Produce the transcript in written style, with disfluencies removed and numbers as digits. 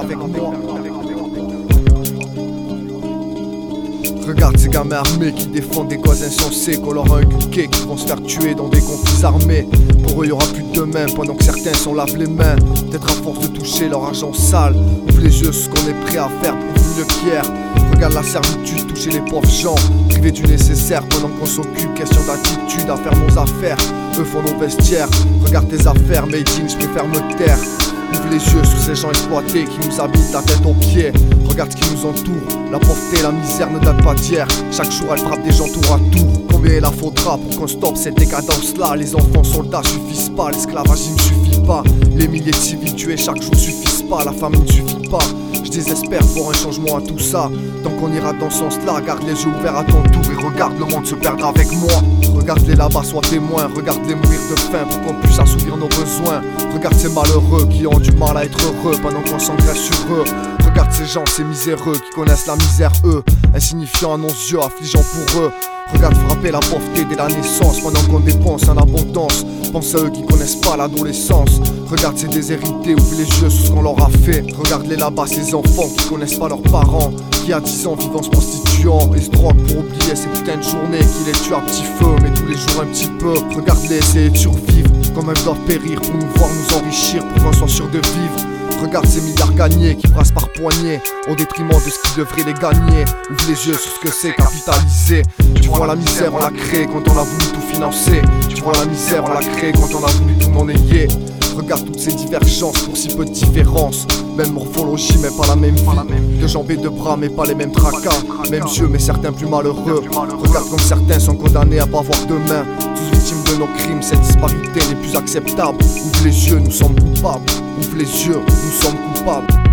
avec moi. Regarde ces gamins armés qui défendent des causes insensées, qu'on leur a inculqué, qui vont se faire tuer dans des conflits armés. Pour eux y'aura plus de demain, pendant que certains s'en lavent les mains. Peut-être à force de toucher leur argent sale. Ouvre les yeux sur ce qu'on est prêt à faire pour une pierre. Regarde la servitude, toucher les pauvres gens, priver du nécessaire pendant qu'on s'occupe. Question d'attitude à faire nos affaires. Eux font nos vestiaires. Regarde tes affaires, made in, je préfère me taire. Ouvre les yeux sur ces gens exploités qui nous habitent la tête aux pieds. Regarde ce qui nous entoure, la pauvreté, la misère ne date pas d'hier. Chaque jour elle frappe des gens tour à tour. Combien il la faudra pour qu'on stoppe cette décadence là? Les enfants soldats suffisent pas, l'esclavage il ne suffit pas. Les milliers de civils tués chaque jour suffisent pas, la famine ne suffit pas. Je désespère pour un changement à tout ça. Tant qu'on ira dans ce sens-là, garde les yeux ouverts à ton tour et regarde le monde se perdre avec moi. Regarde-les là-bas, sois témoin, regarde-les mourir de faim pour qu'on puisse assouvir nos besoins. Regarde ces malheureux qui ont du mal à être heureux pendant qu'on s'engraisse sur eux. Regarde ces gens, ces miséreux qui connaissent la misère eux, insignifiants à nos yeux, affligeants pour eux. Regarde frapper la pauvreté dès la naissance pendant qu'on dépense en abondance. Pense à eux qui connaissent pas l'adolescence. Regarde ces déshérités, ouvre les yeux sur ce qu'on leur a fait. Regarde-les là-bas, ces enfants qui connaissent pas leurs parents, qui à 10 ans vivent en se prostituant et se droguent pour oublier ces putains de journées qui les tuent à petit feu, mais tous les jours un petit peu. Regarde-les essayer de survivre, comme elles doivent périr pour nous voir nous enrichir, pour qu'on soit sûr de vivre. Regarde ces milliards gagnés qui brassent par poignée au détriment de ce qui devrait les gagner. Ouvre les yeux sur ce que c'est capitaliser. Tu vois la misère on l'a créée quand on a voulu tout financer. Tu vois la misère on l'a créée quand on a voulu tout monnayer. Regarde toutes ces divergences pour si peu de différence. Même morphologie mais pas la même vie. De jambes et de bras mais pas les mêmes tracas. Mêmes yeux mais certains plus malheureux. Regarde comme certains sont condamnés à pas voir demain. Tous victimes de nos crimes, cette disparité n'est plus acceptable. Ouvre les yeux, nous sommes coupables. Ouvre les yeux, nous sommes coupables.